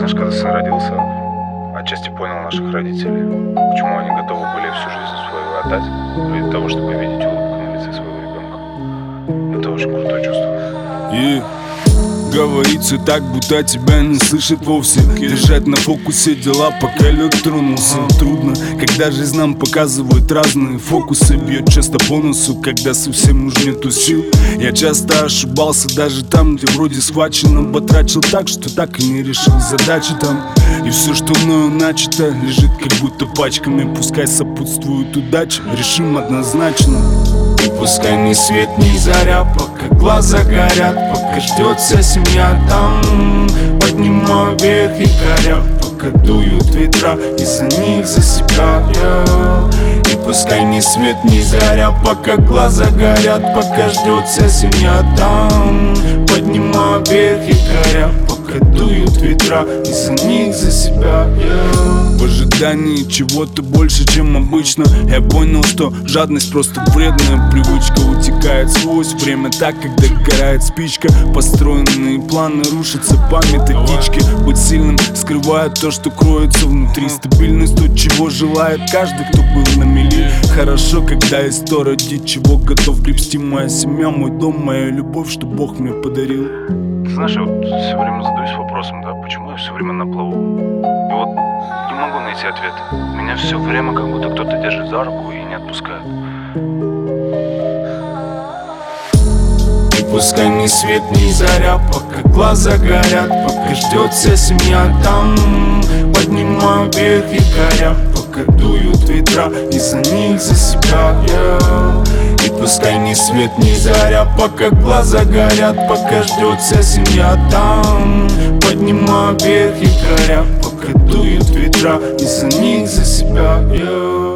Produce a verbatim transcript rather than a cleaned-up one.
Знаешь, когда сын родился, отчасти понял наших родителей, почему они готовы были всю жизнь свою отдать ради того, чтобы видеть улыбку на лице своего ребенка. Это очень крутое чувство. И говорится так, будто тебя не слышит вовсе. Держать на фокусе дела, пока лед тронулся. Трудно, когда жизнь нам показывает разные фокусы. Бьет часто по носу, когда совсем уж нету сил. Я часто ошибался даже там, где вроде схвачено. Потрачил так, что так и не решил задачи там. И все, что мною начато, лежит как будто пачками. Пускай сопутствует удача, решим однозначно. И пускай ни свет, ни заря, пока глаза горят, пока ждет вся семья там. Поднимаю вверх и коря, пока дуют ветра, и за них, за себя я. И пускай ни свет, ни заря, пока глаза горят, пока ждет вся семья там. Поднимаю вверх и коря, пока дуют ветра, и за них, за себя я. В ожидании чего-то больше, чем обычно, я понял, что жадность просто вредная привычка. Утекает сквозь время так, как догорает спичка. Построенные планы рушатся по методичке. Быть сильным скрывает то, что кроется внутри. Стабильность то, чего желает каждый, кто был на мели. Хорошо, когда есть то, ради чего готов гребсти. Моя семья, мой дом, моя любовь, что Бог мне подарил. Ты знаешь, я вот все время задаюсь вопросом, да, почему я все время на плаву? И вот не могу найти ответ. Меня все время как будто кто-то держит за руку и не отпускает. И пускай ни свет, ни заря, пока глаза горят, пока ждет вся семья там. Поднимаю вверх и коря, пока дуют ветра, и за них, за себя я. И пускай ни свет, ни заря, пока глаза горят, пока ждет вся семья там. Поднимаю вверх и коря, пока дуют ветра, и за них, за себя я.